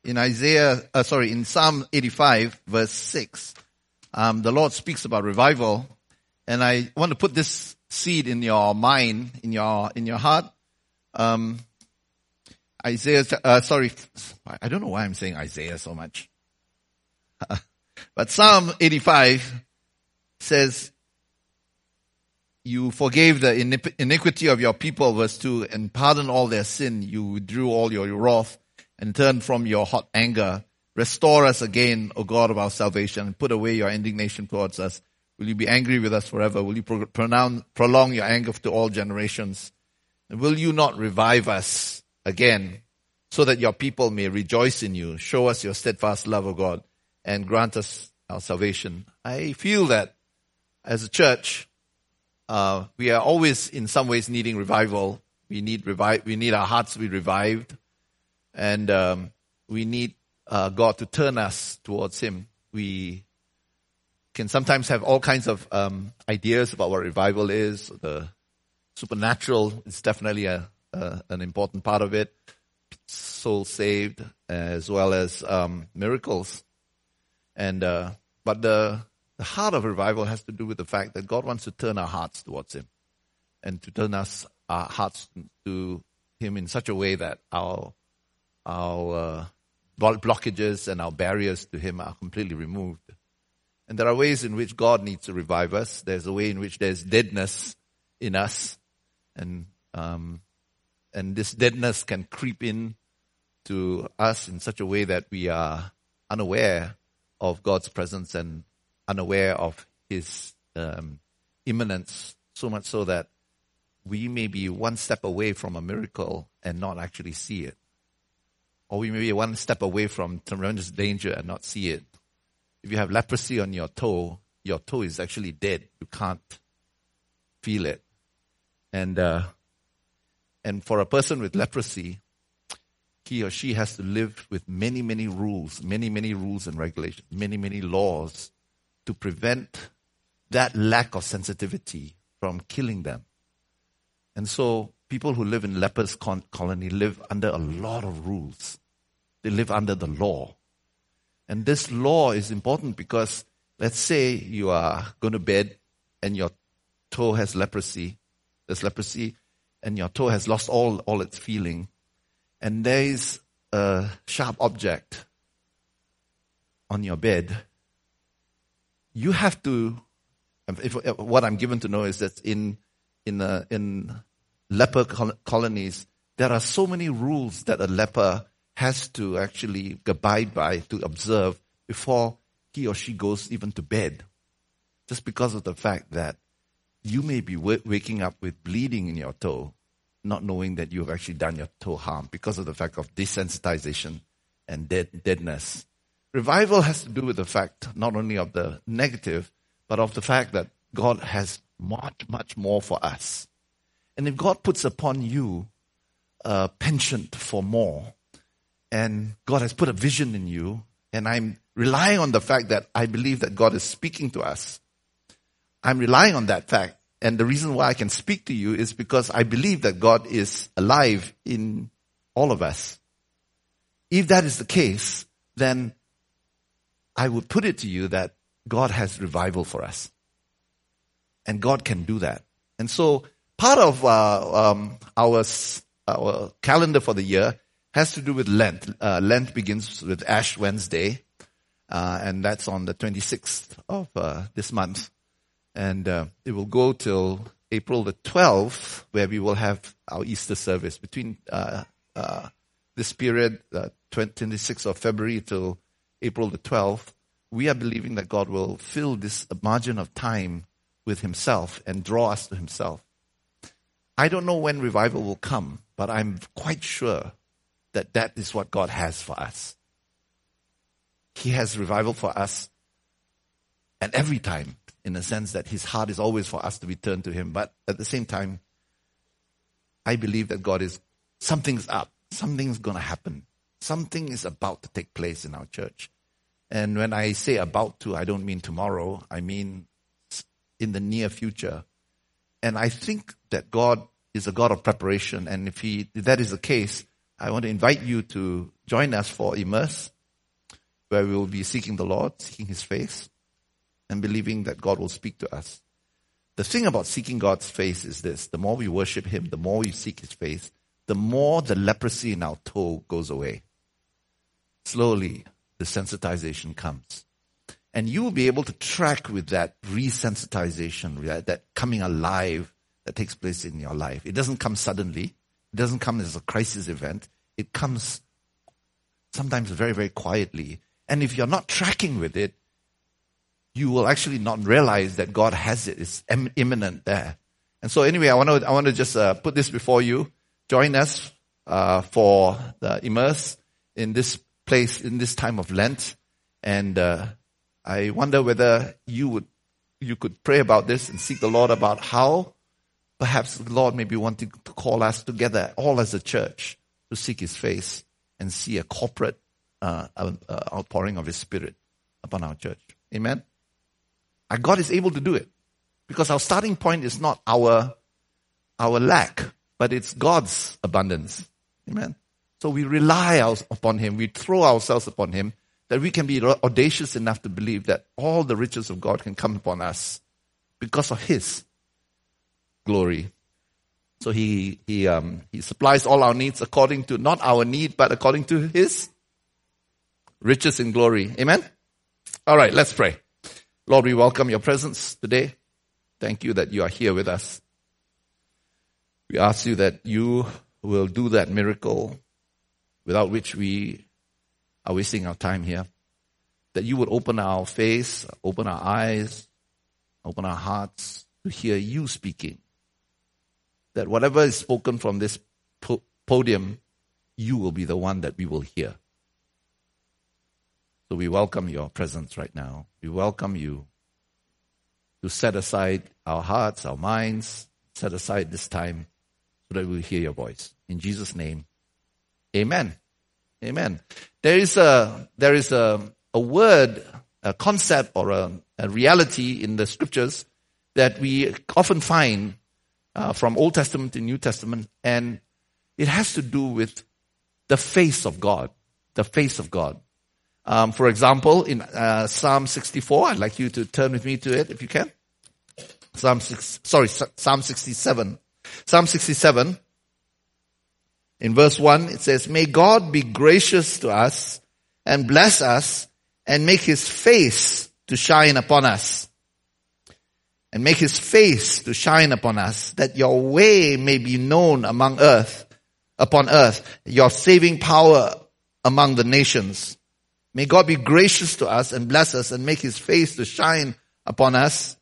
in Psalm 85, verse 6, the Lord speaks about revival, and I want to put this seed in your mind, in your heart. I don't know why I'm saying Isaiah so much. But Psalm 85 says, you forgave the iniquity of your people, verse 2, and pardoned all their sin. You withdrew all your wrath and turned from your hot anger. Restore us again, O God of our salvation, and put away your indignation towards us. Will you be angry with us forever? Will you prolong your anger to all generations? And will you not revive us again, so that your people may rejoice in you? Show us your steadfast love, O God, and grant us our salvation. I feel that as a church, we are always in some ways needing revival. We need our hearts to be revived. And we need God to turn us towards Him. We can sometimes have all kinds of ideas about what revival is. The supernatural is definitely an important part of it. Soul saved, as well as miracles. But the heart of revival has to do with the fact that God wants to turn our hearts towards Him, and to turn our hearts to Him in such a way that our blockages and our barriers to Him are completely removed. And there are ways in which God needs to revive us. There's a way in which there's deadness in us, and this deadness can creep in to us in such a way that we are unaware of God's presence and unaware of His imminence, so much so that we may be one step away from a miracle and not actually see it. Or we may be one step away from tremendous danger and not see it. If you have leprosy on your toe is actually dead. You can't feel it. And for a person with leprosy, he or she has to live with many, many rules and regulations, many laws to prevent that lack of sensitivity from killing them. And so people who live in lepers colony live under a lot of rules. They live under the law. And this law is important because, let's say you are going to bed and your toe has leprosy. There's leprosy and your toe has lost all its feeling. And there is a sharp object on your bed. You have to, what I'm given to know is that in leper colonies, there are so many rules that a leper has to actually abide by, to observe, before he or she goes even to bed. Just because of the fact that you may be waking up with bleeding in your toe, not knowing that you have actually done your toe harm because of the fact of desensitization and deadness. Revival has to do with the fact not only of the negative, but of the fact that God has much more for us. And if God puts upon you a penchant for more, and God has put a vision in you, and I'm relying on the fact that I believe that God is speaking to us. I'm relying on that fact. And the reason why I can speak to you is because I believe that God is alive in all of us. If that is the case, then I would put it to you that God has revival for us. And God can do that. And so part of our calendar for the year has to do with Lent. Lent begins with Ash Wednesday, and that's on the 26th of this month. And it will go till April the 12th, where we will have our Easter service. Between this period, 26th of February till April the 12th, we are believing that God will fill this margin of time with Himself and draw us to Himself. I don't know when revival will come, but I'm quite sure that that is what God has for us. He has revival for us at every time, in the sense that His heart is always for us to be turned to Him. But at the same time, I believe that something's up. Something's going to happen. Something is about to take place in our church. And when I say about to, I don't mean tomorrow. I mean in the near future. And I think that God is a God of preparation. And if that is the case, I want to invite you to join us for Immerse, where we will be seeking the Lord, seeking His face, and believing that God will speak to us. The thing about seeking God's face is this: the more we worship Him, the more we seek His face, the more the leprosy in our toe goes away. Slowly, the sensitization comes. And you will be able to track with that resensitization, that coming alive that takes place in your life. It doesn't come suddenly. It doesn't come as a crisis event. It comes sometimes very, very quietly. And if you're not tracking with it, you will actually not realize that God has it. It's imminent there. And so anyway, I want to just put this before you. Join us for the Immerse in this place, in this time of Lent. And I wonder whether you could pray about this and seek the Lord about how perhaps the Lord may be wanting to call us together, all as a church, to seek His face and see a corporate outpouring of His Spirit upon our church. Amen? And God is able to do it, because our starting point is not our lack, but it's God's abundance. Amen? So we rely upon Him, we throw ourselves upon Him, that we can be audacious enough to believe that all the riches of God can come upon us because of His glory. So He supplies all our needs according to, not our need, but according to His riches in glory. Amen? All right, let's pray. Lord, we welcome Your presence today. Thank You that You are here with us. We ask You that You will do that miracle without which we are wasting our time here. That You would open our face, open our eyes, open our hearts to hear You speaking. That whatever is spoken from this podium, You will be the one that we will hear. So we welcome Your presence right now. We welcome You to set aside our hearts, our minds, set aside this time so that we'll hear Your voice. In Jesus' name, amen. Amen. There is a word, a concept, or a reality in the scriptures that we often find from Old Testament to New Testament, and it has to do with the face of God. The face of God. For example, in Psalm 64, I'd like you to turn with me to it if you can. Psalm 67. Psalm 67. In verse 1, it says, "May God be gracious to us and bless us and make His face to shine upon us. And make His face to shine upon us, that Your way may be known upon earth, Your saving power among the nations. May God be gracious to us and bless us and make His face to shine upon us,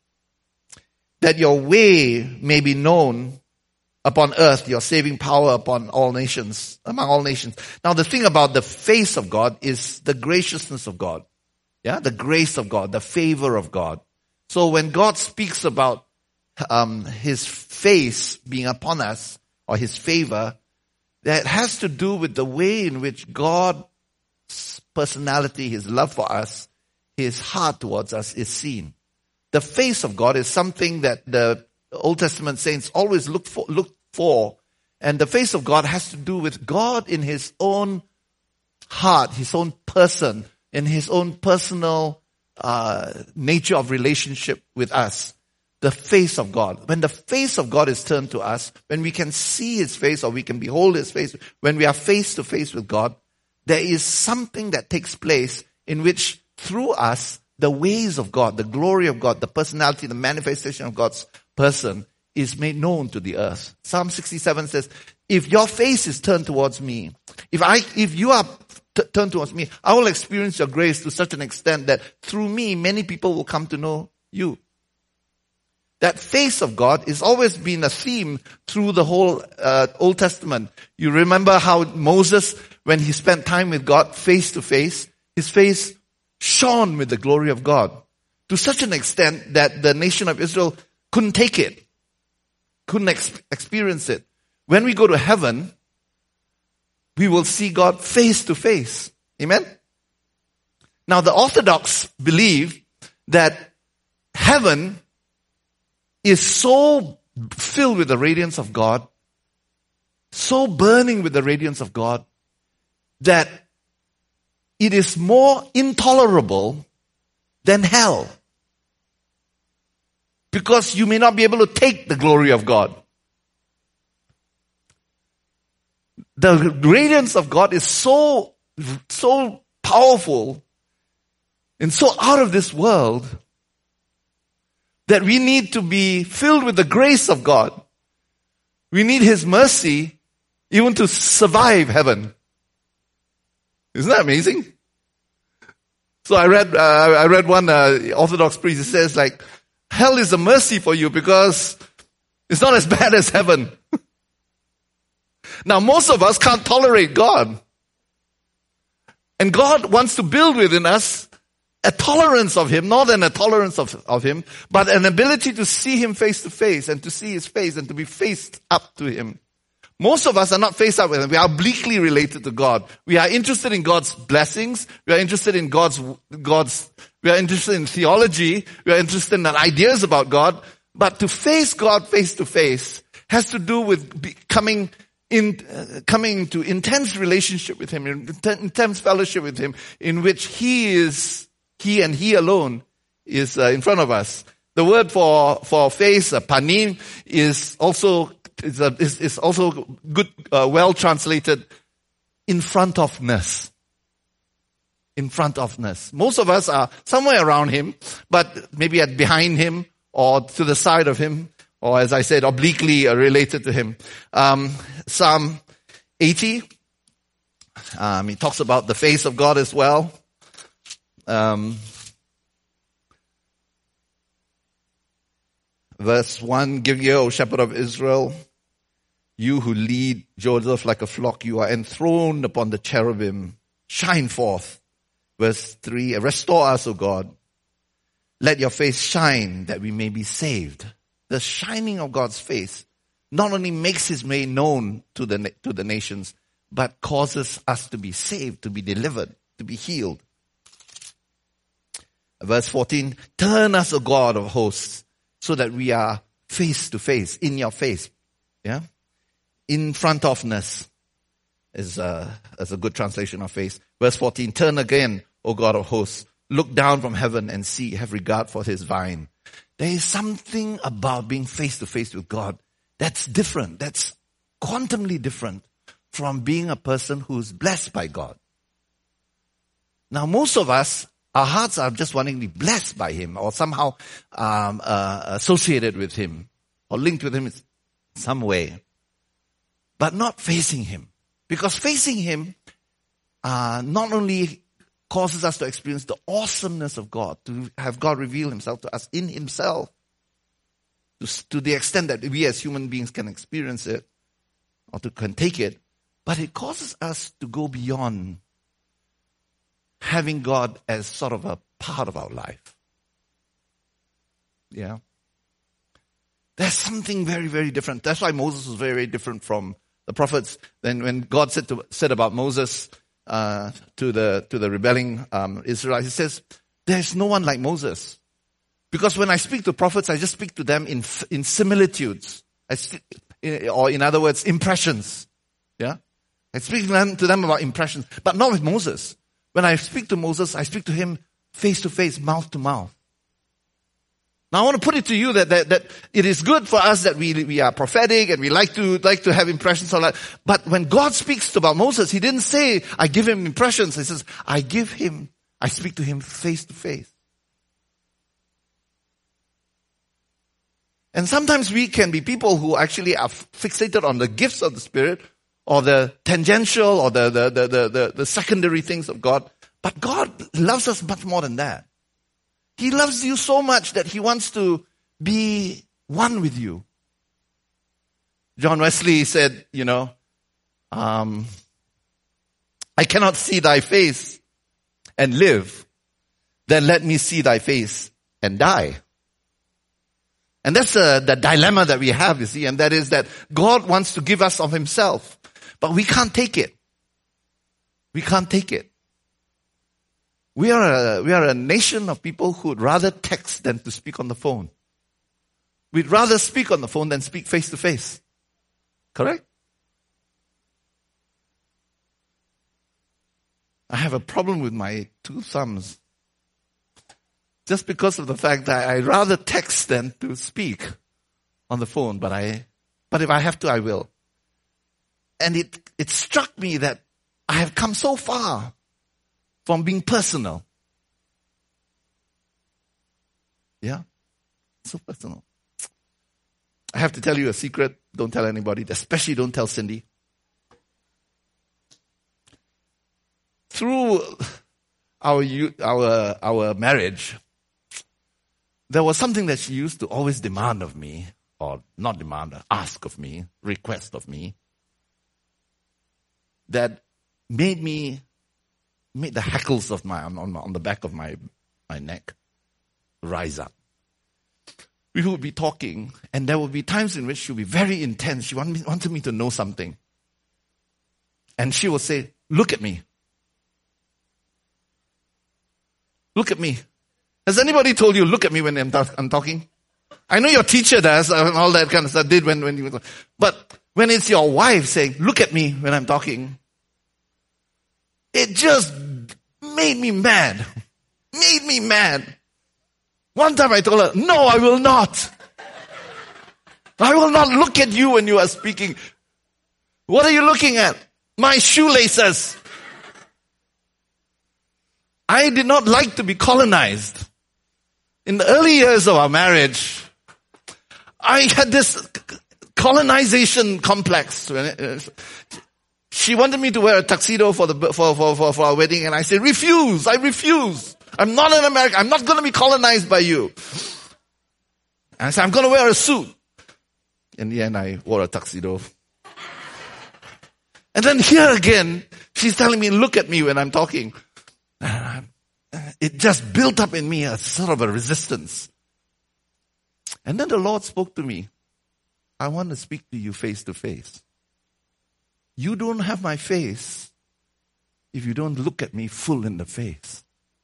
that Your way may be known upon earth, Your saving power upon all nations, among all nations." Now the thing about the face of God is the graciousness of God. Yeah, the grace of God, the favor of God. So when God speaks about His face being upon us, or His favor, that has to do with the way in which God's personality, His love for us, His heart towards us is seen. The face of God is something that the Old Testament saints always look for. And the face of God has to do with God in His own heart, His own person, in His own personal nature of relationship with us. The face of God. When the face of God is turned to us, when we can see His face or we can behold His face, when we are face to face with God, there is something that takes place in which through us, the ways of God, the glory of God, the personality, the manifestation of God's person is made known to the earth. Psalm 67 says, if Your face is turned towards me, if You are turned towards me, I will experience Your grace to such an extent that through me, many people will come to know You. That face of God has always been a theme through the whole Old Testament. You remember how Moses, when he spent time with God face to face, his face shone with the glory of God to such an extent that the nation of Israel couldn't take it, couldn't experience it. When we go to heaven, we will see God face to face. Amen? Now the Orthodox believe that heaven is so filled with the radiance of God so burning with the radiance of God that it is more intolerable than hell. Because you may not be able to take the glory of God. The radiance of God is so powerful and so out of this world that we need to be filled with the grace of God. We need His mercy even to survive heaven. Isn't that amazing? So I read one Orthodox priest. It says like, hell is a mercy for you because it's not as bad as heaven. Now most of us can't tolerate God. And God wants to build within us a tolerance of Him, not a tolerance of Him, but an ability to see Him face to face and to see His face and to be faced up to Him. Most of us are not faced up with Him. We are obliquely related to God. We are interested in God's blessings. We are interested in we are interested in theology. We are interested in ideas about God. But to face God face to face has to do with coming into intense relationship with Him, intense fellowship with Him, in which He and He alone is in front of us. The word for face, panim, is also good, well translated, in front ofness. In front ofness. Most of us are somewhere around Him, but maybe behind Him or to the side of Him, or as I said, obliquely related to Him. Psalm 80, he talks about the face of God as well. Verse 1, give ear, O shepherd of Israel, you who lead Joseph like a flock, you are enthroned upon the cherubim, shine forth. Verse 3, restore us, O God. Let your face shine that we may be saved. The shining of God's face not only makes His way known to the nations, but causes us to be saved, to be delivered, to be healed. Verse 14, turn us, O God of hosts, so that we are face to face, in your face. Yeah? In front ofness is a good translation of face. Verse 14, turn again, O God of hosts, look down from heaven and see, have regard for His vine. There is something about being face to face with God that's different, that's quantumly different from being a person who's blessed by God. Now most of us, our hearts are just wanting to be blessed by Him or somehow associated with Him or linked with Him in some way, but not facing Him. Because facing Him not only causes us to experience the awesomeness of God, to have God reveal Himself to us in Himself, to the extent that we as human beings can experience it or can take it, but it causes us to go beyond having God as sort of a part of our life. Yeah. There's something very, very different. That's why Moses was very, very different from the prophets. Then when God said about Moses to the rebelling Israelites, He says, there's no one like Moses. Because when I speak to prophets, I just speak to them in similitudes. Or in other words, impressions. Yeah? I speak to them about impressions, but not with Moses. When I speak to Moses, I speak to him face to face, mouth to mouth. Now I want to put it to you that it is good for us that we are prophetic and we like to have impressions on that. But when God speaks about Moses, He didn't say, I give him impressions. He says, I speak to him face to face. And sometimes we can be people who actually are fixated on the gifts of the Spirit or the tangential or the secondary things of God. But God loves us much more than that. He loves you so much that He wants to be one with you. John Wesley said, I cannot see thy face and live. Then let me see thy face and die. And that's the dilemma that we have, you see, and that is that God wants to give us of Himself, but we can't take it. We can't take it. We are a nation of people who would rather text than to speak on the phone. We'd rather speak on the phone than speak face to face. Correct? I have a problem with my two thumbs. Just because of the fact that I rather text than to speak on the phone, but if I have to, I will. And it struck me that I have come so far from being personal. Yeah? So personal. I have to tell you a secret. Don't tell anybody. Especially don't tell Cindy. Through our marriage, there was something that she used to always demand of me, or not demand, ask of me, request of me, that made the hackles of on the back of my neck rise up. We would be talking, and there would be times in which she would be very intense. She wanted me to know something. And she would say, look at me. Look at me. Has anybody told you, look at me when I'm talking? I know your teacher does, and all that kind of stuff did when you were, but when it's your wife saying, look at me when I'm talking, it just made me mad. Made me mad. One time I told her, no, I will not. I will not look at you when you are speaking. What are you looking at? My shoelaces. I did not like to be colonized. In the early years of our marriage, I had this colonization complex. She wanted me to wear a tuxedo for our wedding, and I said, refuse. I refuse. I'm not an American. I'm not going to be colonized by you. And I said, I'm going to wear a suit. In the end, I wore a tuxedo. And then here again, she's telling me, look at me when I'm talking. It just built up in me a sort of a resistance. And then the Lord spoke to me. I want to speak to you face to face. You don't have my face if you don't look at me full in the face.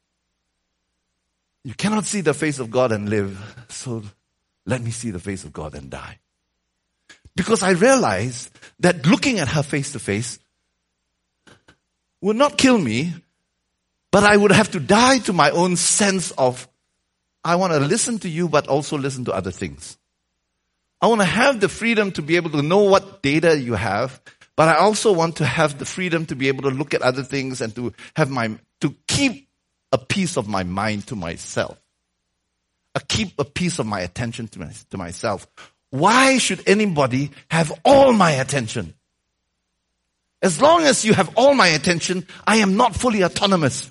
You cannot see the face of God and live, so let me see the face of God and die. Because I realized that looking at her face to face would not kill me, but I would have to die to my own sense of, I want to listen to you, but also listen to other things. I want to have the freedom to be able to know what data you have, but I also want to have the freedom to be able to look at other things and to keep a piece of my mind to myself. Keep a piece of my attention to myself. Why should anybody have all my attention? As long as you have all my attention, I am not fully autonomous.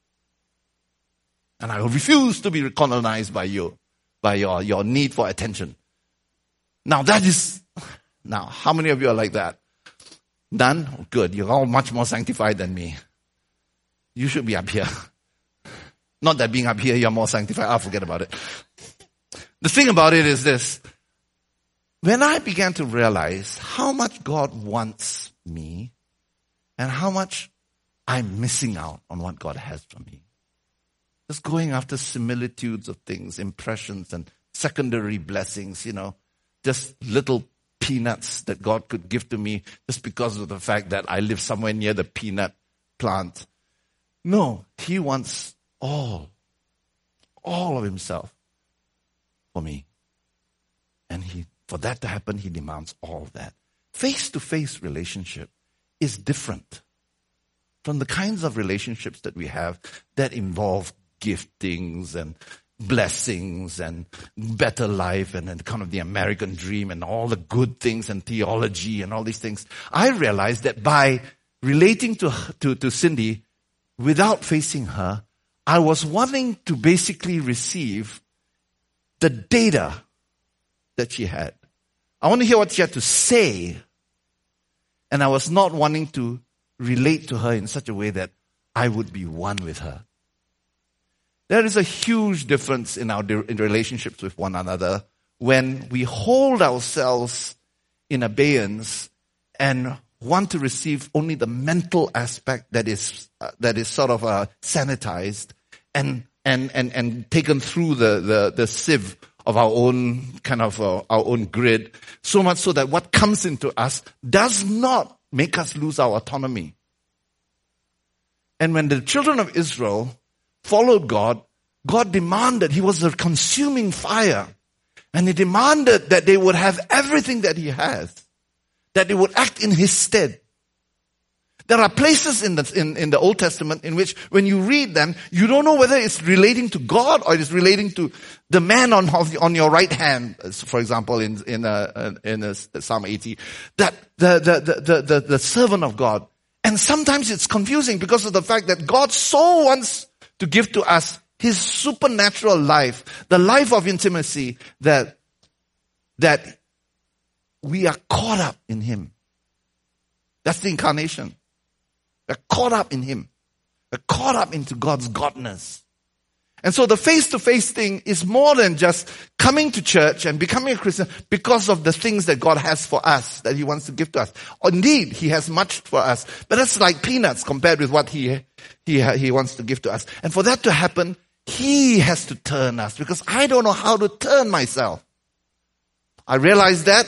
And I will refuse to be colonized by you, by your need for attention. Now how many of you are like that? None? Good. You're all much more sanctified than me. You should be up here. Not that being up here, you're more sanctified. I'll forget about it. The thing about it is this. When I began to realize how much God wants me and how much I'm missing out on what God has for me. Just going after similitudes of things, impressions and secondary blessings, just little peanuts that God could give to me just because of the fact that I live somewhere near the peanut plant. No, He wants all of Himself for me. And for that to happen, He demands all of that. Face-to-face relationship is different from the kinds of relationships that we have that involve giftings and blessings and better life and kind of the American dream and all the good things and theology and all these things. I realized that by relating to Cindy without facing her, I was wanting to basically receive the data that she had. I want to hear what she had to say. And I was not wanting to relate to her in such a way that I would be one with her. There is a huge difference in relationships with one another when we hold ourselves in abeyance and want to receive only the mental aspect that is sort of sanitized and taken through the sieve of our own kind of our own grid, so much so that what comes into us does not make us lose our autonomy. And when the children of Israel followed God, God demanded, He was a consuming fire. And He demanded that they would have everything that He has, that they would act in His stead. There are places in the Old Testament in which when you read them, you don't know whether it's relating to God or it's relating to the man on your right hand. For example, in Psalm 80, that the servant of God. And sometimes it's confusing because of the fact that God so wants to give to us His supernatural life, the life of intimacy, that we are caught up in Him. That's the incarnation. We're caught up in Him. We're caught up into God's godness. And so the face-to-face thing is more than just coming to church and becoming a Christian because of the things that God has for us, that He wants to give to us. Indeed, He has much for us, but that's like peanuts compared with what He wants to give to us. And for that to happen, He has to turn us, because I don't know how to turn myself. I realize that.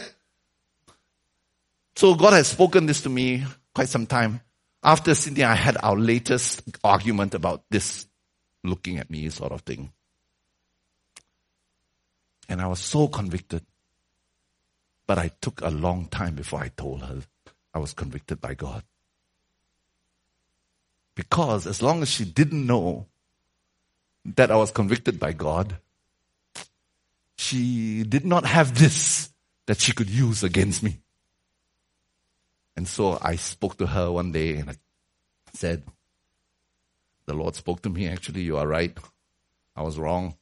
So God has spoken this to me quite some time. After Cindy and I had our latest argument about this looking at me sort of thing. And I was so convicted. But I took a long time before I told her I was convicted by God. Because as long as she didn't know that I was convicted by God, she did not have this that she could use against me. And so I spoke to her one day and I said, the Lord spoke to me, actually, you are right. I was wrong.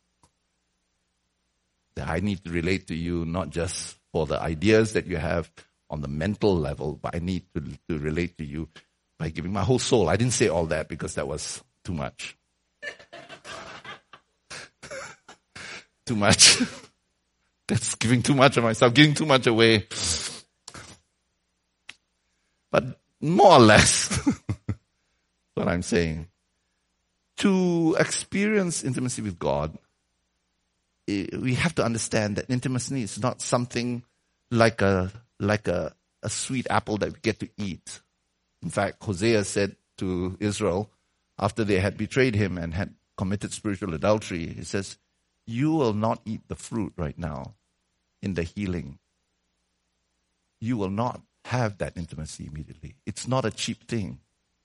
That I need to relate to you not just for the ideas that you have on the mental level, but I need to relate to you by giving my whole soul. I didn't say all that because that was too much. Too much. That's giving too much of myself, giving too much away. But more or less, what I'm saying, to experience intimacy with God, we have to understand that intimacy is not something like a sweet apple that we get to eat. In fact, Hosea said to Israel, after they had betrayed him and had committed spiritual adultery, he says, you will not eat the fruit right now in the healing. You will not have that intimacy immediately. It's not a cheap thing.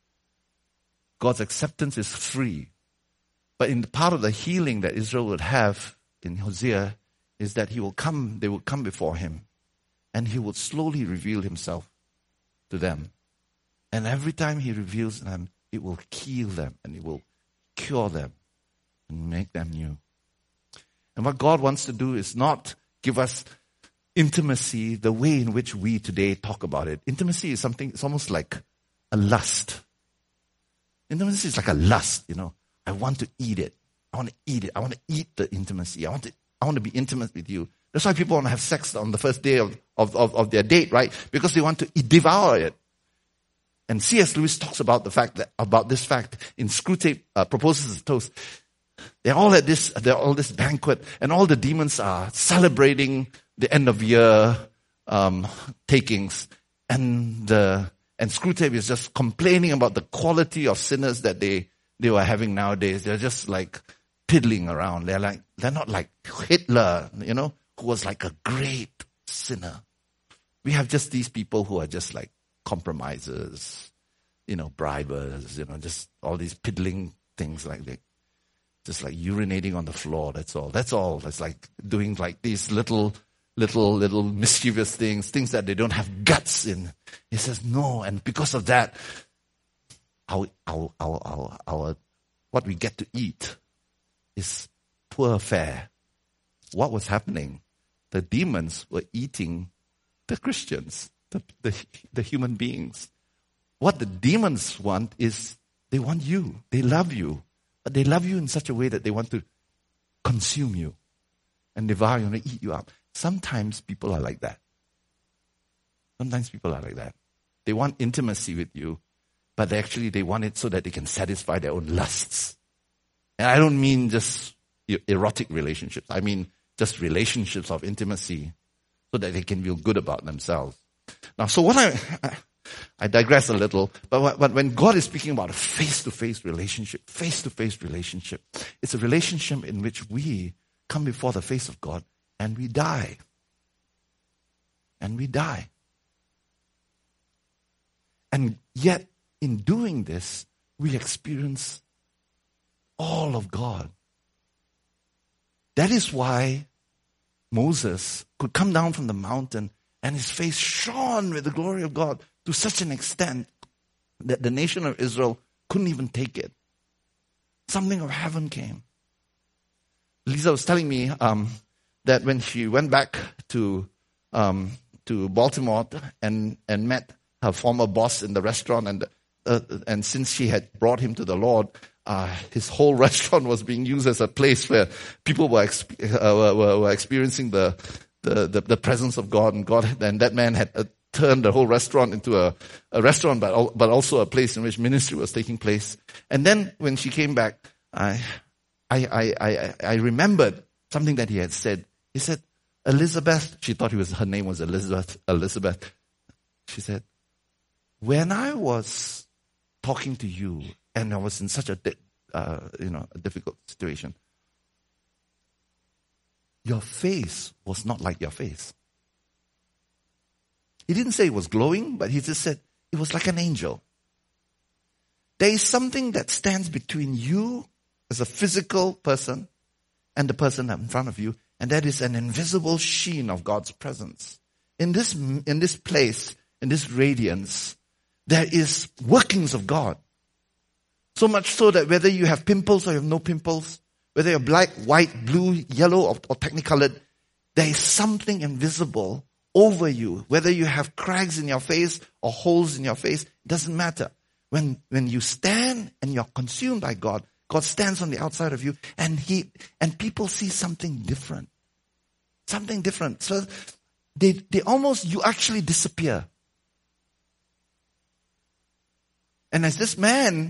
God's acceptance is free. But in the part of the healing that Israel would have in Hosea is that they will come before him and he will slowly reveal himself to them. And every time he reveals them, it will heal them and it will cure them and make them new. And what God wants to do is not give us intimacy the way in which we today talk about it. Intimacy is something, it's almost like a lust. Intimacy is like a lust, I want to eat it. I want to eat it. I want to eat the intimacy. I want to be intimate with you. That's why people want to have sex on the first day of their date, right? Because they want to devour it. And C.S. Lewis talks about this fact in Screwtape Proposes a Toast. They're all this banquet, and all the demons are celebrating the end of year takings, and Screwtape is just complaining about the quality of sinners that they were having nowadays. They're just like piddling around. They're not like Hitler, who was like a great sinner. We have just these people who are just like compromisers, bribers, just all these piddling things like that. Just like urinating on the floor, that's all. It's like doing like these little mischievous things that they don't have guts in. He says, no, and because of that, our what we get to eat is poor fare. What was happening? The demons were eating the Christians, the human beings. What the demons want is they want you. They love you. But they love you in such a way that they want to consume you and devour you and eat you up. Sometimes people are like that. They want intimacy with you, but they want it so that they can satisfy their own lusts. And I don't mean just erotic relationships. I mean just relationships of intimacy so that they can feel good about themselves. Now, so what I digress a little. But when God is speaking about a face-to-face relationship, it's a relationship in which we come before the face of God and we die. And we die. And yet, in doing this, we experience all of God. That is why Moses could come down from the mountain and his face shone with the glory of God to such an extent that the nation of Israel couldn't even take it. Something of heaven came. Lisa was telling me that when she went back to Baltimore and met her former boss in the restaurant, and since she had brought him to the Lord, his whole restaurant was being used as a place where people were experiencing the presence of God, and that man had turned the whole restaurant into a restaurant, but also a place in which ministry was taking place. And then when she came back, I remembered something that he had said. He said, Elizabeth, she thought her name was Elizabeth. She said, when I was talking to you and I was in such a difficult situation, your face was not like your face. He didn't say it was glowing, but he just said it was like an angel. There is something that stands between you as a physical person and the person in front of you, and that is an invisible sheen of God's presence. In this place, in this radiance, there is workings of God. So much so that whether you have pimples or you have no pimples, whether you're black, white, blue, yellow, or technicolored, there is something invisible over you. Whether you have cracks in your face or holes in your face, it doesn't matter. When you stand and you're consumed by God, God stands on the outside of you, and people see something different. Something different. So you actually disappear. And as this man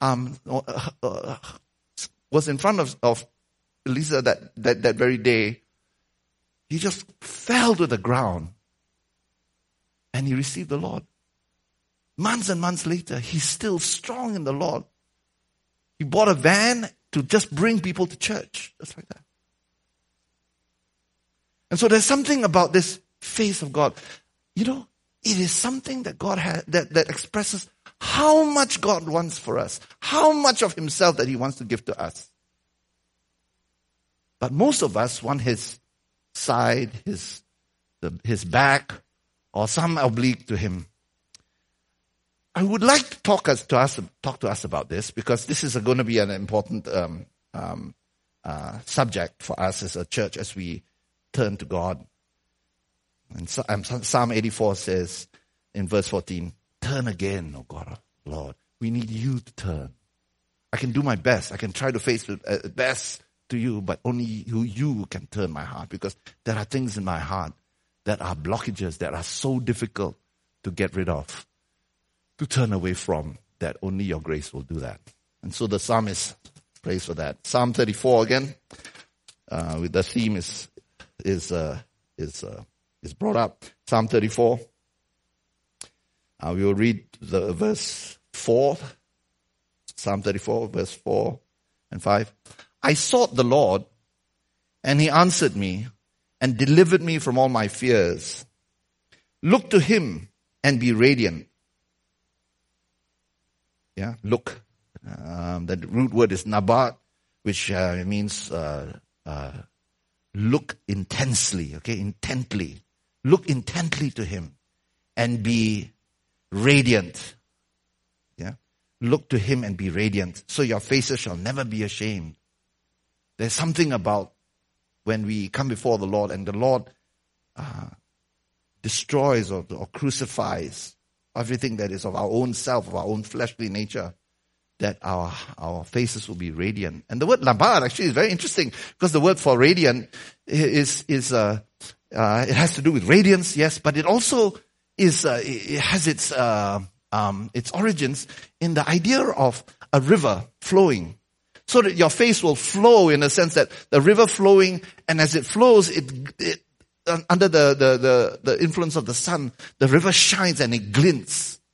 was in front of Elisa that very day, he just fell to the ground and he received the Lord. Months and months later, he's still strong in the Lord. He bought a van to just bring people to church. Just like that. And so there's something about this face of God. You know, it is something that God has, that expresses how much God wants for us. How much of himself that he wants to give to us. But most of us want his side, his back, or some oblique to him. I would like to talk to us about this, because this is going to be an important subject for us as a church as we turn to God. And Psalm 84 says in verse 14, turn again, O God, Lord. We need you to turn. I can do my best. I can try to face the best to you, but only you can turn my heart, because there are things in my heart that are blockages that are so difficult to get rid of, to turn away from, that only your grace will do that. And so the psalmist prays for that. Psalm 34 again, with the theme is brought up. Psalm 34. We will read the verse 4. Psalm 34, verse 4 and 5. I sought the Lord, and he answered me and delivered me from all my fears. Look to him and be radiant. Yeah, look. The root word is nabat, which means look intensely, okay, intently. Look intently to him and be radiant. Yeah, look to him and be radiant, so your faces shall never be ashamed. There's something about when we come before the Lord and the Lord destroys or crucifies everything that is of our own self, of our own fleshly nature, that our faces will be radiant. And the word nabat actually is very interesting, because the word for radiant is it has to do with radiance, yes, but it also is it has its origins in the idea of a river flowing, so that your face will flow in a sense that the river flowing, and as it flows, it under the influence of the sun, the river shines and it glints.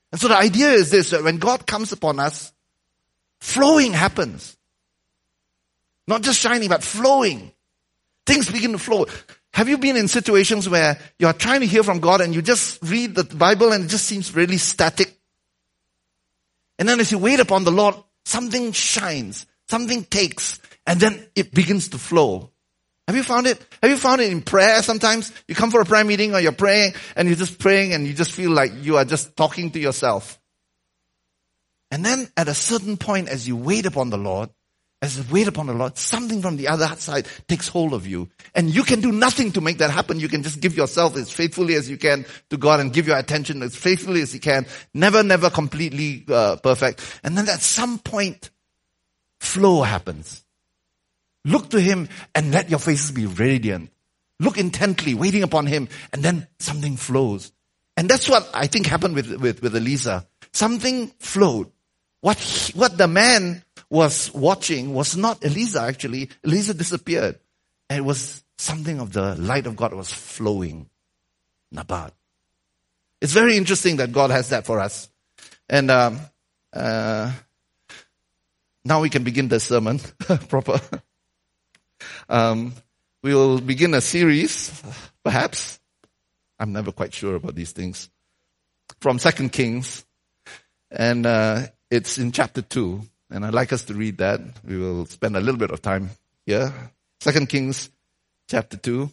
And so the idea is this, that when God comes upon us, flowing happens. Not just shining, but flowing. Things begin to flow. Have you been in situations where you are trying to hear from God and you just read the Bible and it just seems really static? And then as you wait upon the Lord, something shines, something takes, and then it begins to flow. Have you found it? Have you found it in prayer sometimes? You come for a prayer meeting or you're praying and you're just praying and you just feel like you are just talking to yourself. And then at a certain point as you wait upon the Lord, something from the other side takes hold of you. And you can do nothing to make that happen. You can just give yourself as faithfully as you can to God and give your attention as faithfully as you can. Never completely perfect. And then at some point, flow happens. Look to Him and let your faces be radiant. Look intently, waiting upon Him, and then something flows. And that's what I think happened with Elisa. Something flowed. What the man was watching was not Elisa actually. Elisa disappeared. And it was something of the light of God was flowing. Nabat. It's very interesting that God has that for us. And now we can begin the sermon proper. We will begin a series, perhaps. I'm never quite sure about these things. From 2 Kings. And it's in chapter 2. And I'd like us to read that. We will spend a little bit of time here. 2 Kings chapter 2.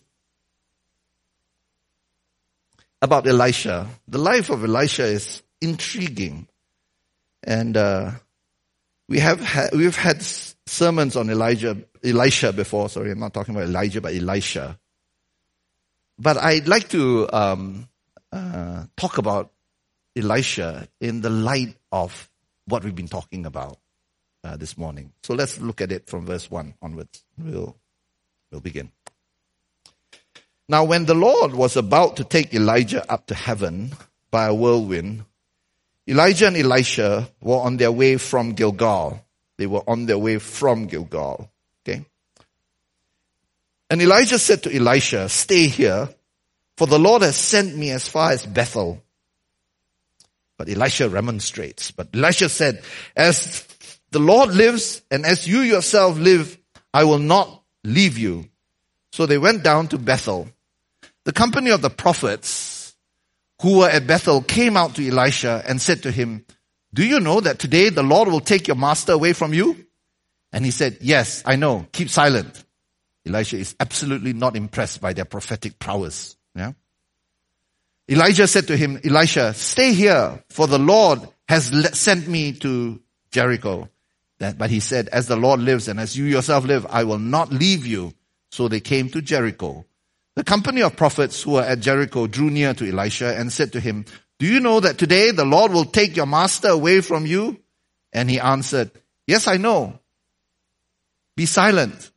About Elisha. The life of Elisha is intriguing. And we've had sermons on Elisha before. Sorry, I'm not talking about Elijah, but Elisha. But I'd like to talk about Elisha in the light of what we've been talking about this morning. So let's look at it from verse 1 onwards. We'll begin. Now when the Lord was about to take Elijah up to heaven by a whirlwind, Elijah and Elisha were on their way from Gilgal. They were on their way from Gilgal. Okay? And Elijah said to Elisha, "Stay here, for the Lord has sent me as far as Bethel." But Elisha remonstrates. But Elisha said, "As the Lord lives and as you yourself live, I will not leave you." So they went down to Bethel. The company of the prophets who were at Bethel came out to Elisha and said to him, "Do you know that today the Lord will take your master away from you?" And he said, "Yes, I know. Keep silent." Elisha is absolutely not impressed by their prophetic prowess. Yeah. Elijah said to him, "Elisha, stay here, for the Lord has sent me to Jericho." But he said, "As the Lord lives and as you yourself live, I will not leave you." So they came to Jericho. The company of prophets who were at Jericho drew near to Elisha and said to him, "Do you know that today the Lord will take your master away from you?" And he answered, "Yes, I know. Be silent."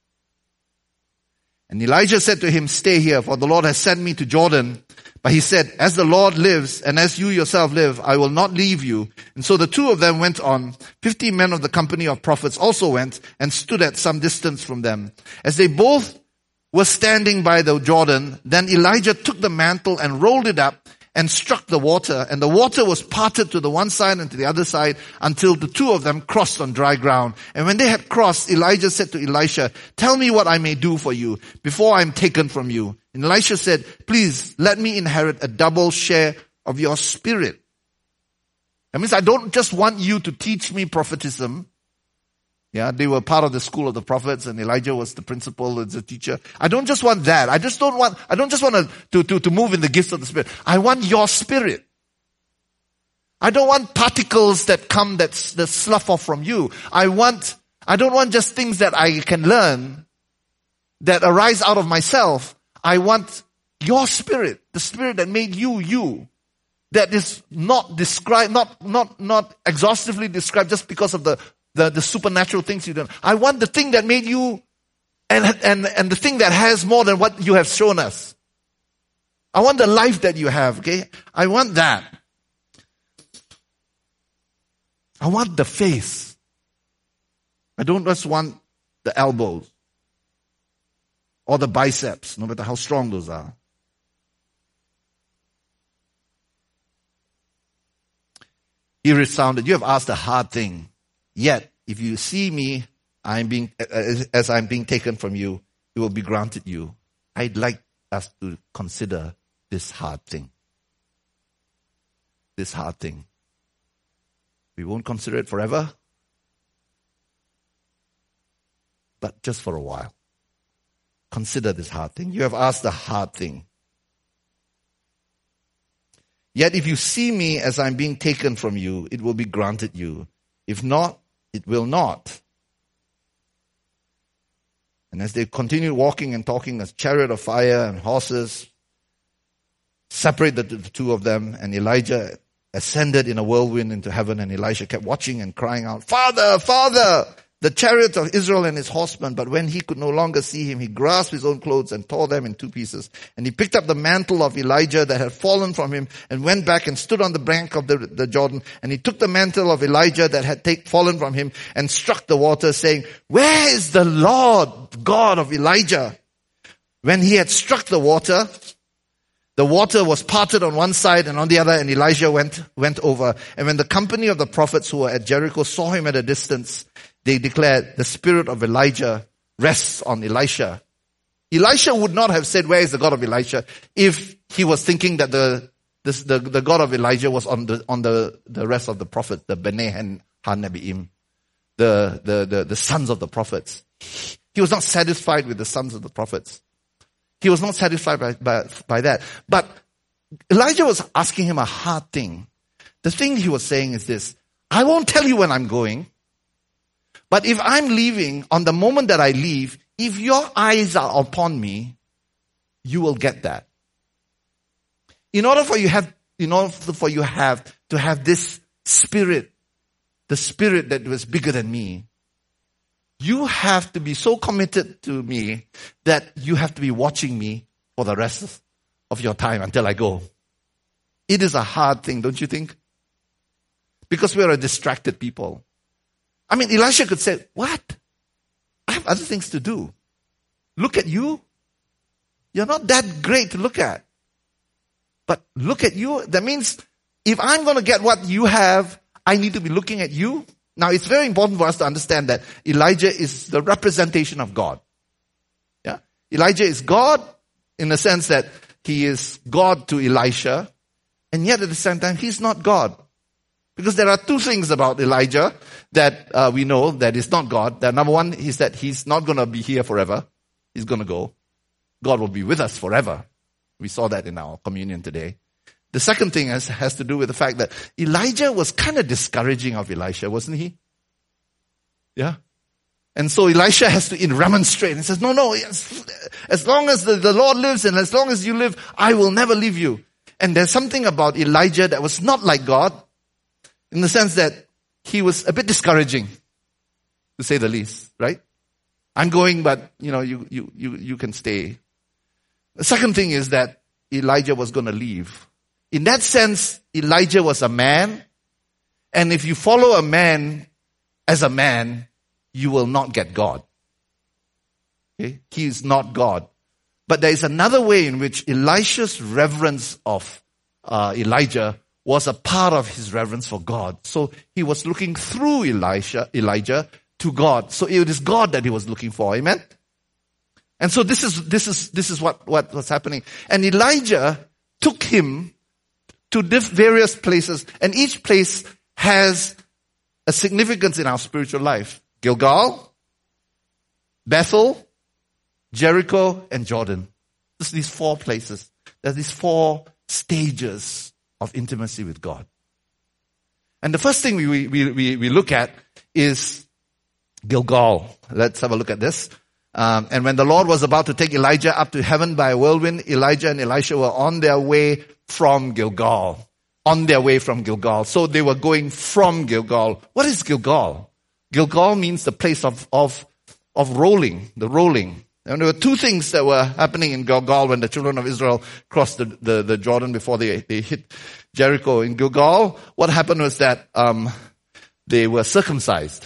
And Elijah said to him, "Stay here, for the Lord has sent me to Jordan." But he said, "As the Lord lives and as you yourself live, I will not leave you." And so the two of them went on. 50 men of the company of prophets also went and stood at some distance from them. As they both were standing by the Jordan, then Elijah took the mantle and rolled it up and struck the water, and the water was parted to the one side and to the other side until the two of them crossed on dry ground. And when they had crossed, Elijah said to Elisha, "Tell me what I may do for you before I am taken from you." And Elisha said, "Please let me inherit a double share of your spirit." That means I don't just want you to teach me prophetism. Yeah, they were part of the school of the prophets, and Elijah was the principal and the teacher. I don't just want that. I don't just want to move in the gifts of the Spirit. I want your spirit. I don't want particles that come that slough off from you. I don't want just things that I can learn that arise out of myself. I want your spirit, the spirit that made you, you. That is not described, not exhaustively described just because of the supernatural things you do. I want the thing that made you and the thing that has more than what you have shown us. I want the life that you have, okay? I want that. I want the face. I don't just want the elbows or the biceps, no matter how strong those are. He resounded, you have asked a hard thing. Yet, if you see me, as I'm being taken from you, it will be granted you. I'd like us to consider this hard thing. This hard thing. We won't consider it forever, but just for a while. Consider this hard thing. You have asked a hard thing. Yet if you see me as I'm being taken from you, it will be granted you. If not, it will not. And as they continued walking and talking, a chariot of fire and horses separated the two of them, and Elijah ascended in a whirlwind into heaven, and Elisha kept watching and crying out, Father, Father, the chariots of Israel and his horsemen. But when he could no longer see him, he grasped his own clothes and tore them in two pieces. And he picked up the mantle of Elijah that had fallen from him and went back and stood on the bank of the Jordan. And he took the mantle of Elijah that had fallen from him and struck the water, saying, Where is the Lord God of Elijah? When he had struck the water was parted on one side and on the other, and Elijah went over. And when the company of the prophets who were at Jericho saw him at a distance, they declared, the spirit of Elijah rests on Elisha. Elisha would not have said, Where is the God of Elisha? If he was thinking that the God of Elijah was on the rest of the prophets, the Bnei HaNebiim, the sons of the prophets. He was not satisfied with the sons of the prophets. He was not satisfied by that. But Elijah was asking him a hard thing. The thing he was saying is this: I won't tell you when I'm going, but if I'm leaving, on the moment that I leave, if your eyes are upon me, you will get that. In order for you to have this spirit, the spirit that was bigger than me, you have to be so committed to me that you have to be watching me for the rest of your time until I go. It is a hard thing, don't you think? Because we are a distracted people. I mean, Elisha could say, what? I have other things to do. Look at you. You're not that great to look at. But look at you. That means if I'm going to get what you have, I need to be looking at you. Now, it's very important for us to understand that Elijah is the representation of God. Yeah? Elijah is God in the sense that he is God to Elisha, and yet at the same time, he's not God. Because there are two things about Elijah that we know that is not God. That number one is that he's not going to be here forever. He's going to go. God will be with us forever. We saw that in our communion today. The second thing has to do with the fact that Elijah was kind of discouraging of Elisha, wasn't he? Yeah. And so Elisha has to remonstrate and says, no, as long as the Lord lives and as long as you live, I will never leave you. And there's something about Elijah that was not like God in the sense that he was a bit discouraging, to say the least, right? I'm going, but you can stay. The second thing is that Elijah was going to leave. In that sense, Elijah was a man, and if you follow a man as a man, you will not get God. Okay? He is not God. But there is another way in which Elisha's reverence of Elijah was a part of his reverence for God. So he was looking through Elijah to God. So it is God that he was looking for. Amen? And so this is what was happening. And Elijah took him to various places, and each place has a significance in our spiritual life. Gilgal, Bethel, Jericho, and Jordan. There's these four places. There's these four stages of intimacy with God. And the first thing we look at is Gilgal. Let's have a look at this. And when the Lord was about to take Elijah up to heaven by a whirlwind, Elijah and Elisha were on their way from Gilgal. On their way from Gilgal. So they were going from Gilgal. What is Gilgal? Gilgal means the place of rolling, the rolling. And there were two things that were happening in Gilgal when the children of Israel crossed the Jordan before they hit Jericho. In Gilgal, what happened was that they were circumcised.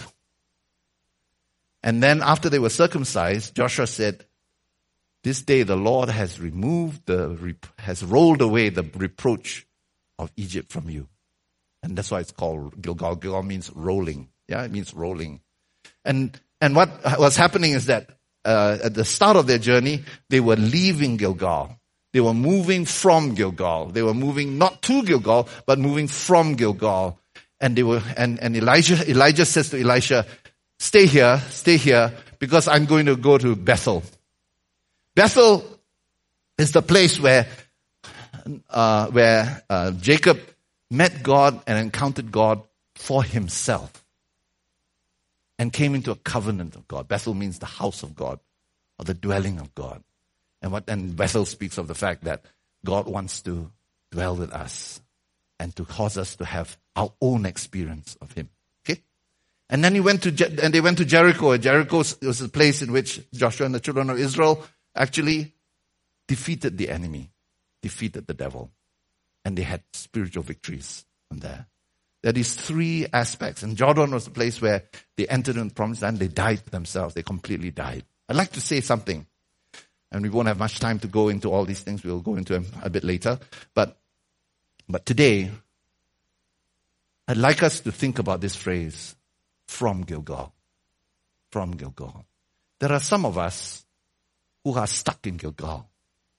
And then after they were circumcised, Joshua said, this day the Lord has rolled away the reproach of Egypt from you. And that's why it's called Gilgal. Gilgal means rolling. Yeah, it means rolling. And what was happening is that at the start of their journey, they were leaving Gilgal. They were moving from Gilgal. They were moving not to Gilgal, but moving from Gilgal. And Elijah says to Elisha, stay here, because I'm going to go to Bethel. Bethel is the place where Jacob met God and encountered God for himself and came into a covenant of God. Bethel means the house of God or the dwelling of God. And Bethel speaks of the fact that God wants to dwell with us and to cause us to have our own experience of Him. Okay? And then they went to Jericho. Jericho was a place in which Joshua and the children of Israel actually defeated the enemy, defeated the devil. And they had spiritual victories from there. There are these three aspects. And Jordan was the place where they entered into the promised land. They died themselves. They completely died. I'd like to say something. And we won't have much time to go into all these things. We'll go into them a bit later. But today, I'd like us to think about this phrase, from Gilgal. From Gilgal. There are some of us who are stuck in Gilgal.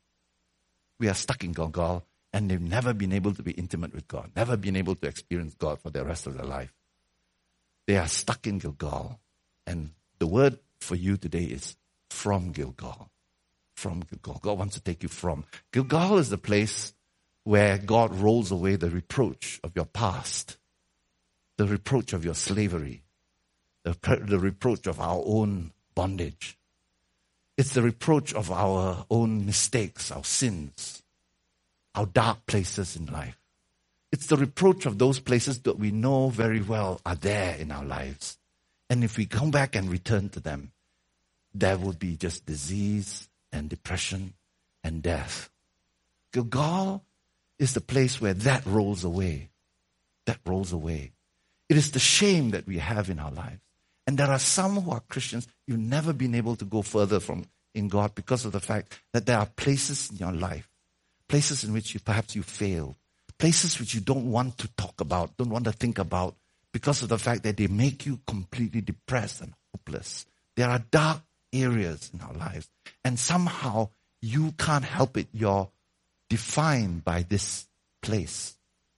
We are stuck in Gilgal. And they've never been able to be intimate with God, never been able to experience God for the rest of their life. They are stuck in Gilgal. And the word for you today is from Gilgal. From Gilgal. God wants to take you from. Gilgal is the place where God rolls away the reproach of your past, the reproach of your slavery, the reproach of our own bondage. It's the reproach of our own mistakes, our sins, our dark places in life. It's the reproach of those places that we know very well are there in our lives. And if we come back and return to them, there will be just disease and depression and death. Gilgal is the place where that rolls away. That rolls away. It is the shame that we have in our lives. And there are some who are Christians, you've never been able to go further in God because of the fact that there are places in your life, places in which perhaps you failed, places which you don't want to talk about, don't want to think about, because of the fact that they make you completely depressed and hopeless. There are dark areas in our lives, and somehow you can't help it. You're defined by this place.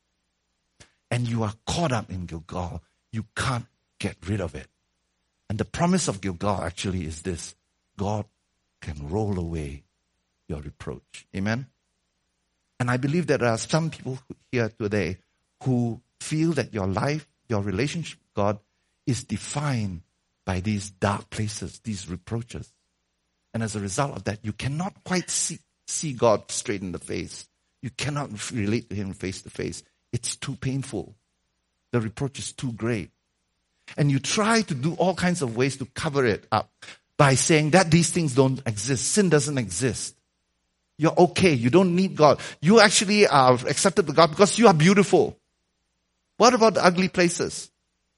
And you are caught up in Gilgal. You can't get rid of it. And the promise of Gilgal actually is this: God can roll away your reproach. Amen? And I believe that there are some people here today who feel that your life, your relationship with God is defined by these dark places, these reproaches. And as a result of that, you cannot quite see God straight in the face. You cannot relate to Him face to face. It's too painful. The reproach is too great. And you try to do all kinds of ways to cover it up by saying that these things don't exist. Sin doesn't exist. You're okay. You don't need God. You actually are accepted by God because you are beautiful. What about the ugly places?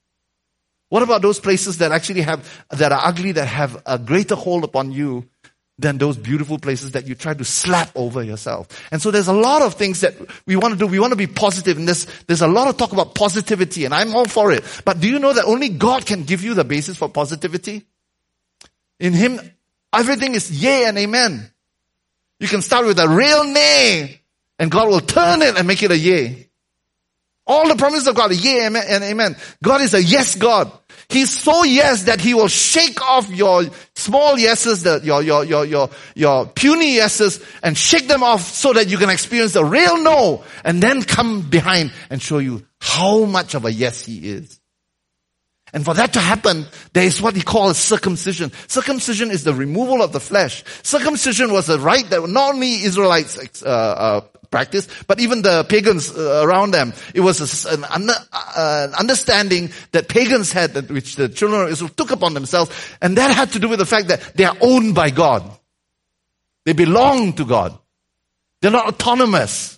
What about those places that are ugly, that have a greater hold upon you than those beautiful places that you try to slap over yourself? And so there's a lot of things that we want to do. We want to be positive. And there's a lot of talk about positivity, and I'm all for it. But do you know that only God can give you the basis for positivity? In Him, everything is yea and amen. You can start with a real nay, and God will turn it and make it a yea. All the promises of God are yea and amen. God is a yes God. He's so yes that He will shake off your small yeses, your puny yeses, and shake them off so that you can experience the real no, and then come behind and show you how much of a yes He is. And for that to happen, there is what He calls circumcision. Circumcision is the removal of the flesh. Circumcision was a rite that not only Israelites practiced, but even the pagans around them. It was an understanding that pagans had, which the children of Israel took upon themselves, and that had to do with the fact that they are owned by God. They belong to God. They're not autonomous.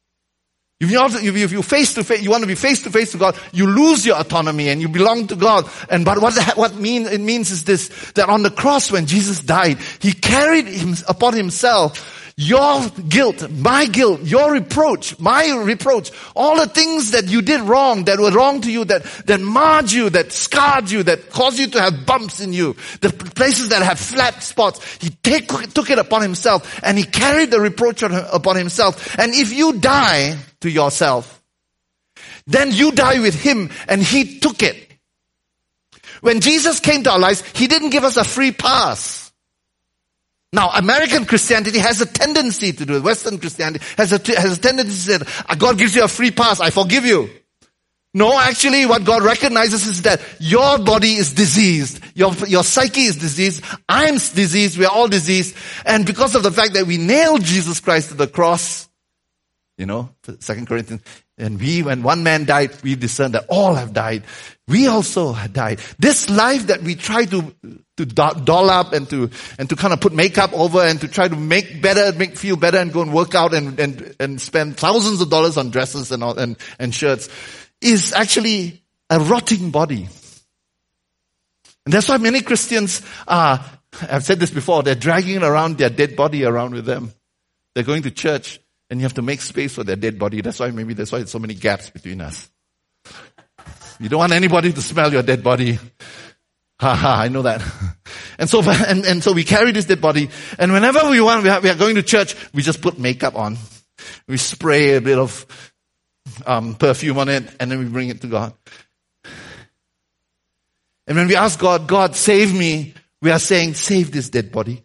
If you face to face, you want to be face to face to God, you lose your autonomy and you belong to God. But what it means is this: that on the cross when Jesus died, He carried upon Himself Your guilt, my guilt, your reproach, my reproach, all the things that you did wrong, that were wrong to you, that marred you, that scarred you, that caused you to have bumps in you, the places that have flat spots, he took it upon himself, and he carried the reproach upon himself. And if you die to yourself, then you die with him, and he took it. When Jesus came to our lives, he didn't give us a free pass. Now, American Christianity has a tendency to do it. Western Christianity has a tendency to say, God gives you a free pass, I forgive you. No, actually what God recognizes is that your body is diseased. Your psyche is diseased. I'm diseased. We are all diseased. And because of the fact that we nailed Jesus Christ to the cross, 2 Corinthians, and when one man died, we discern that all have died. We also have died. This life that we try to doll up and to kind of put makeup over and to try to make feel better and go and work out and spend thousands of dollars on dresses and all, and shirts is actually a rotting body. And that's why many Christians I've said this before, they're dragging around their dead body around with them. They're going to church and you have to make space for their dead body. That's why there's so many gaps between us. You don't want anybody to smell your dead body. I know that. And so we carry this dead body, and whenever we are going to church, we just put makeup on. We spray a bit of perfume on it, and then we bring it to God. And when we ask God, God, save me, we are saying, save this dead body.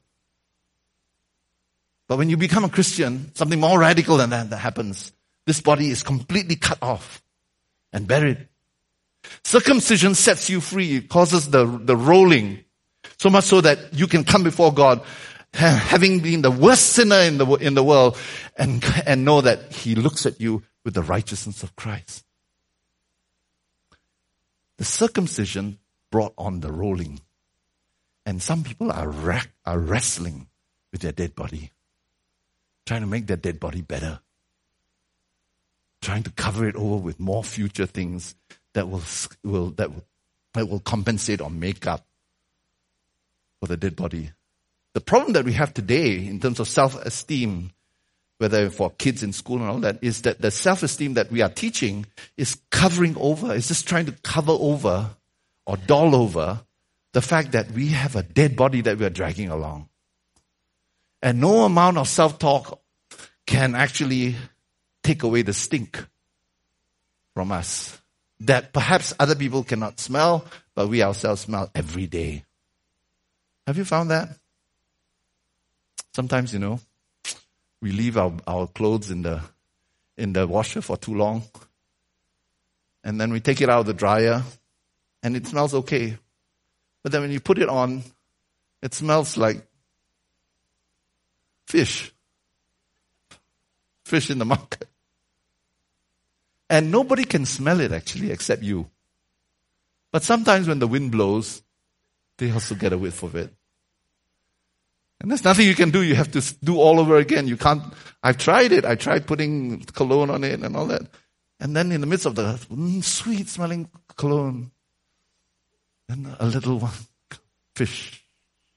But when you become a Christian, something more radical than that happens. This body is completely cut off and buried. Circumcision sets you free. It causes the rolling. So much so that you can come before God, having been the worst sinner in the world, and know that he looks at you with the righteousness of Christ. The circumcision brought on the rolling. And some people are wrestling with their dead body, trying to make their dead body better, trying to cover it over with more future things that will compensate or make up for the dead body. The problem that we have today in terms of self-esteem, whether for kids in school and all that, is that the self-esteem that we are teaching is covering over, is just trying to cover over or doll over the fact that we have a dead body that we are dragging along. And no amount of self-talk can actually take away the stink from us that perhaps other people cannot smell, but we ourselves smell every day. Have you found that? Sometimes, we leave our clothes in the washer for too long, and then we take it out of the dryer, and it smells okay. But then when you put it on, it smells like fish in the market. And nobody can smell it actually except you. But sometimes when the wind blows, they also get a whiff of it. And there's nothing you can do. You have to do all over again. You can't. I've tried it. I tried putting cologne on it and all that. And then in the midst of the sweet smelling cologne, then a little one, fish,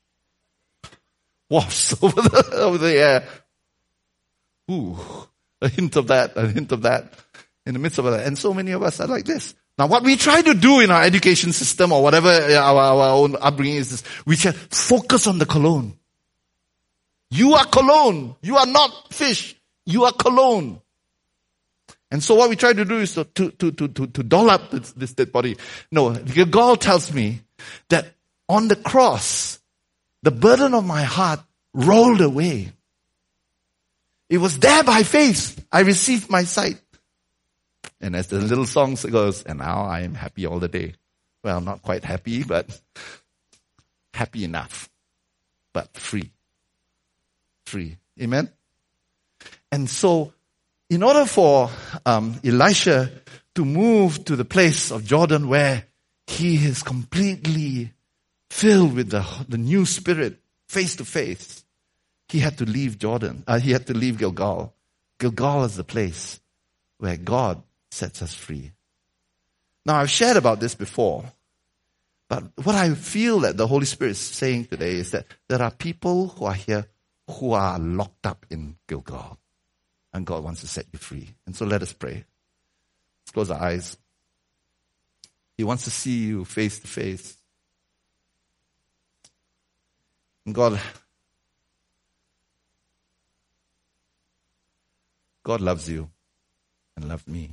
wafts over the air. Ooh, a hint of that. In the midst of that. And so many of us are like this. Now what we try to do in our education system or whatever our own upbringing is, we try to focus on the cologne. You are cologne. You are not fish. You are cologne. And so what we try to do is to doll up this dead body. No, God tells me that on the cross, the burden of my heart rolled away. It was there by faith. I received my sight. And as the little song goes, and now I am happy all the day. Well, not quite happy, but happy enough. But free. Free. Amen? And so, in order for Elisha to move to the place of Jordan where he is completely filled with the new spirit, face to face, he had to leave Jordan. He had to leave Gilgal. Gilgal is the place where God sets us free. Now, I've shared about this before, but what I feel that the Holy Spirit is saying today is that there are people who are here who are locked up in Gilgal. And God wants to set you free. And so let us pray. Let's close our eyes. He wants to see you face to face. And God loves you and loved me.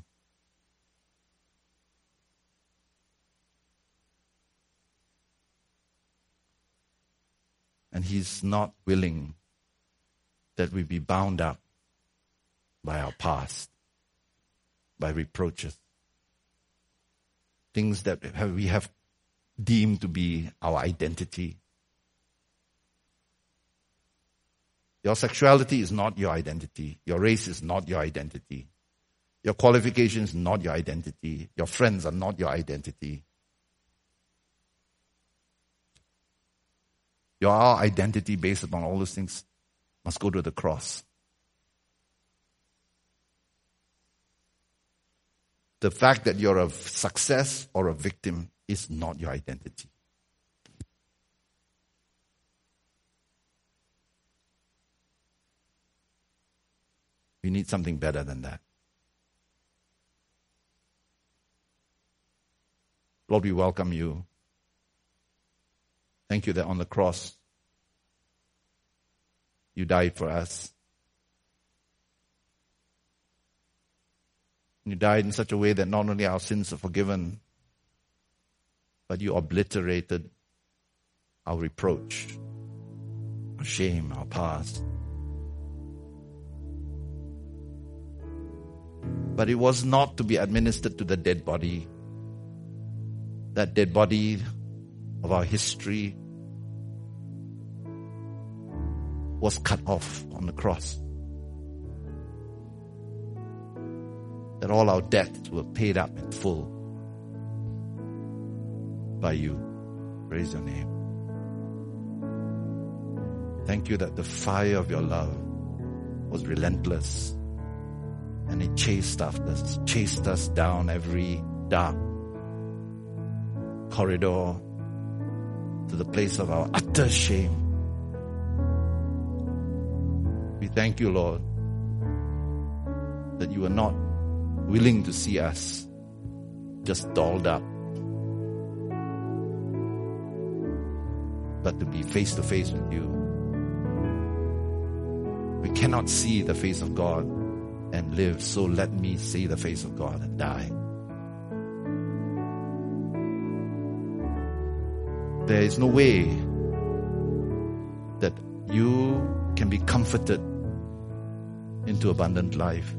And He's not willing that we be bound up by our past, by reproaches, things that we have deemed to be our identity. Your sexuality is not your identity. Your race is not your identity. Your qualification is not your identity. Your friends are not your identity. Your identity based upon all those things must go to the cross. The fact that you're a success or a victim is not your identity. We need something better than that. Lord, we welcome you. Thank you that on the cross, you died for us. You died in such a way that not only our sins are forgiven, but you obliterated our reproach, our shame, our past. But it was not to be administered to the dead body. That dead body of our history was cut off on the cross. That all our debts were paid up in full by you. Praise your name. Thank you that the fire of your love was relentless and it chased us down every dark corridor to the place of our utter shame. We thank you, Lord, that you are not willing to see us just dolled up, but to be face to face with you. We cannot see the face of God and live, so let me see the face of God and die. There is no way that you can be comforted into abundant life.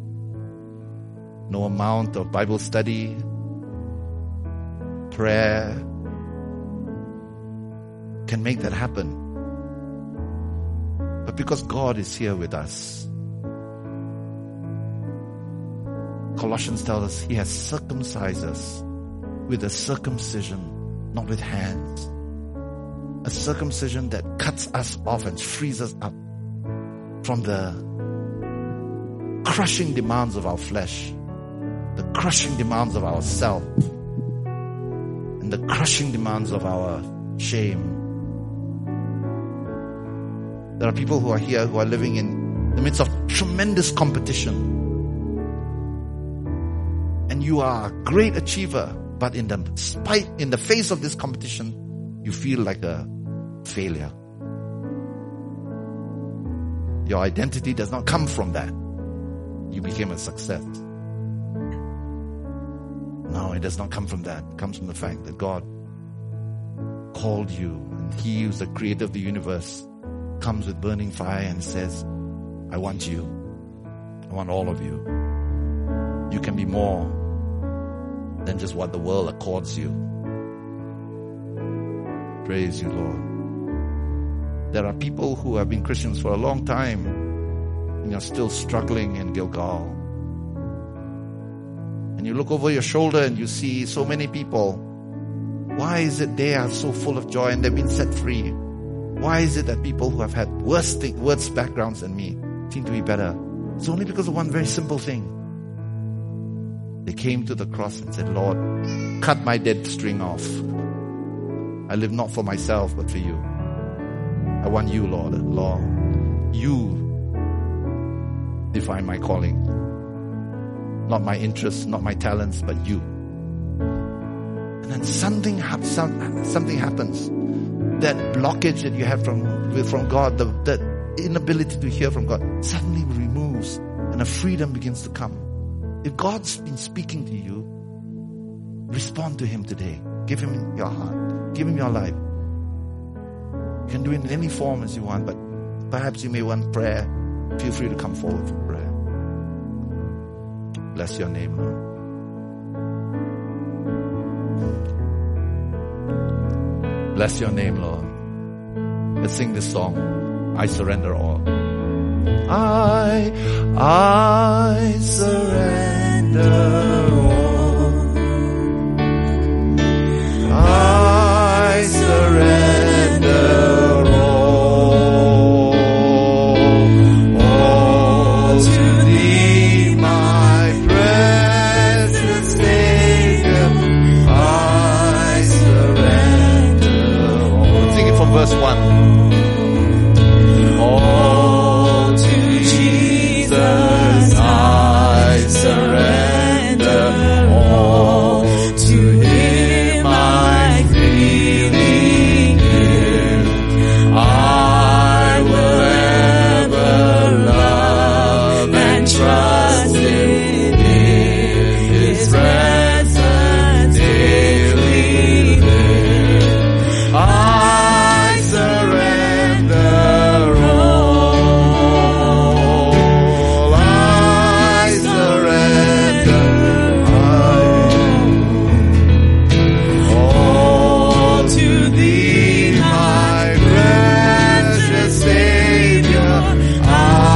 No amount of Bible study, prayer can make that happen. But because God is here with us, Colossians tells us He has circumcised us with a circumcision, not with hands. A circumcision that cuts us off and frees us up from the crushing demands of our flesh, the crushing demands of our self, and the crushing demands of our shame. There are people who are here who are living in the midst of tremendous competition. And you are a great achiever, but in the face of this competition, you feel like a failure. Your identity does not come from that. You became a success. No, it does not come from that. It comes from the fact that God called you, and He who's the creator of the universe comes with burning fire and says, I want you. I want all of you. You can be more than just what the world accords you. Praise you, Lord. There are people who have been Christians for a long time and you're still struggling in Gilgal. And you look over your shoulder and you see so many people. Why is it they are so full of joy and they've been set free? Why is it that people who have had worse backgrounds than me seem to be better? It's only because of one very simple thing. They came to the cross and said, Lord, cut my dead string off. I live not for myself, but for you. I want you, Lord. You define my calling. Not my interests, not my talents, but you. And then something happens. That blockage that you have from God, that inability to hear from God, suddenly removes and a freedom begins to come. If God's been speaking to you, respond to Him today. Give Him your heart. Give Him your life. You can do it in any form as you want, but perhaps you may want prayer. Feel free to come forward for prayer. Bless your name, Lord. Bless your name, Lord. Let's sing this song. I surrender all. I surrender all. I surrender all. All to Thee, my precious Savior. I surrender all. Sing it from verse 1. All to Jesus I surrender, all to Him I freely give. I will ever love and trust in His presence daily live. I surrender all. I surrender all to Thee, my precious Savior. I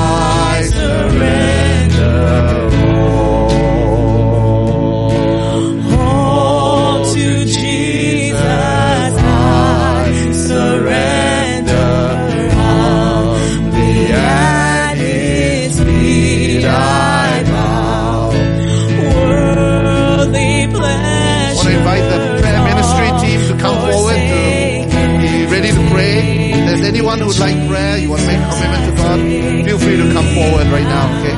surrender all to Jesus. I surrender humbly at His feet I bow. Worldly pleasure. I want to invite the prayer ministry team to come forward to be ready to pray. If there's anyone who would like prayer, you want to make a commitment to God, feel free to come forward right now, okay?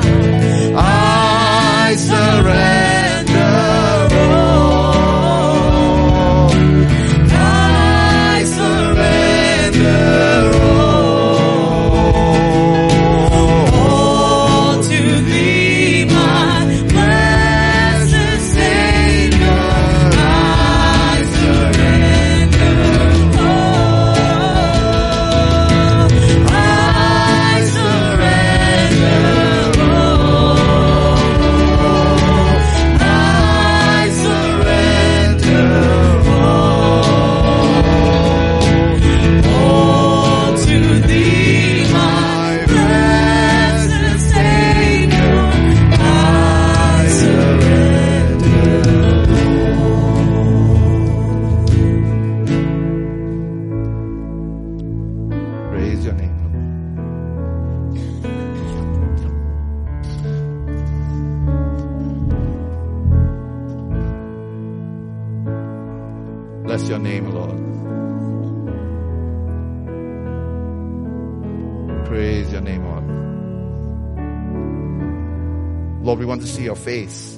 I surrender all. I surrender all to Thee, my blessed Savior. I surrender all. I surrender all. I surrender all to Thee, my blessed Savior. I surrender all. Praise your name, Lord. Bless your name, Lord. Praise your name, Lord. Lord, we want to see your face.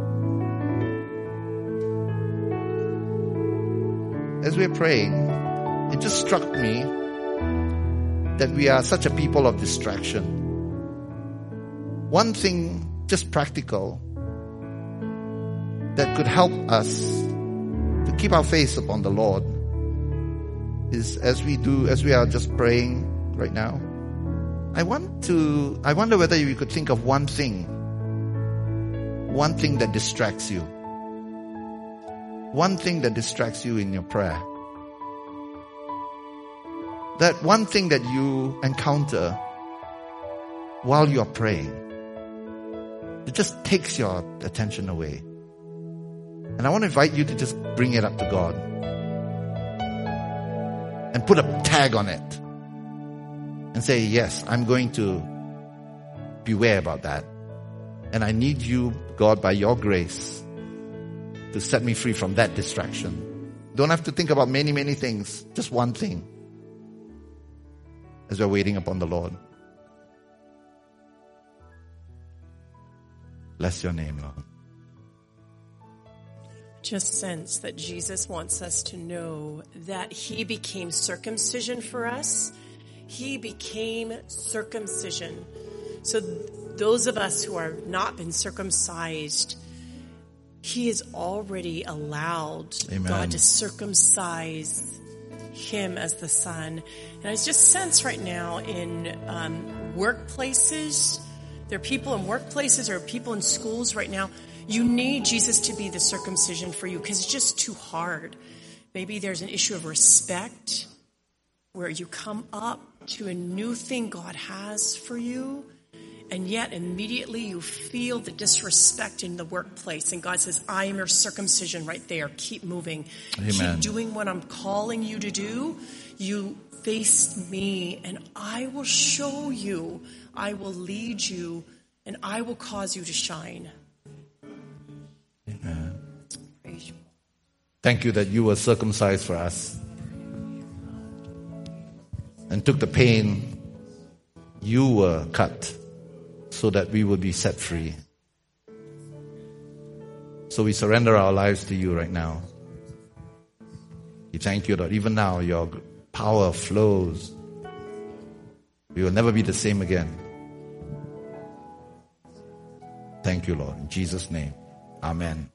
As we're praying, it just struck me that we are such a people of distraction. One thing, just practical, that could help us to keep our face upon the Lord is as we are just praying right now. I wonder whether you could think of one thing that distracts you. One thing that distracts you in your prayer. That one thing that you encounter while you're praying. It just takes your attention away. And I want to invite you to just bring it up to God. And put a tag on it. And say, yes, I'm going to beware about that. And I need you, God, by your grace, to set me free from that distraction. Don't have to think about many, many things. Just one thing. As we're waiting upon the Lord. Bless your name, Lord. Just sense that Jesus wants us to know that he became circumcision for us. He became circumcision. So those of us who have not been circumcised, he has already allowed Amen. God to circumcise him as the Son. And I just sense right now in workplaces, there are people in workplaces or people in schools right now, you need Jesus to be the circumcision for you because it's just too hard. Maybe there's an issue of respect where you come up to a new thing God has for you, and yet immediately you feel the disrespect in the workplace. And God says, I am your circumcision right there. Keep moving. Amen. Keep doing what I'm calling you to do. You face me and I will show you. I will lead you and I will cause you to shine. Amen. Praise you. Thank you that you were circumcised for us and took the pain. You were cut so that we would be set free. So we surrender our lives to you right now. We thank you, Lord. Even now, your power flows. We will never be the same again. Thank you, Lord. In Jesus' name, amen.